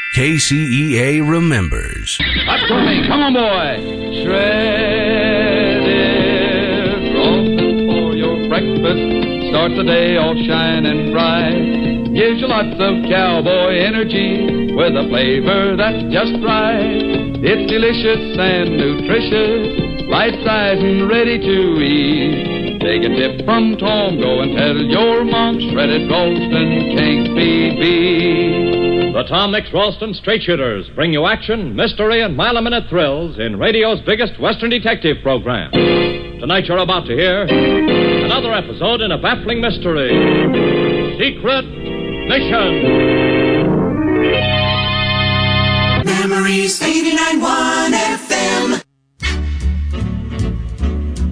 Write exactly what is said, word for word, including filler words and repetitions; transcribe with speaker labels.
Speaker 1: K C E A remembers.
Speaker 2: Up to me. Come on, boy. Shredded roast for your breakfast. Start the day all shining bright. Gives you lots of cowboy energy with a flavor that's just right. It's delicious and nutritious, right size and ready to eat. Take a tip from Tom, go and tell your mom shredded roastin' can't be beat.
Speaker 3: The Tom Mix Ralston Straight Shooters bring you action, mystery, and mile-a-minute thrills in radio's biggest Western detective program. Tonight you're about to hear another episode in a baffling mystery. Secret Mission.
Speaker 4: Memories eighty-nine point one F M.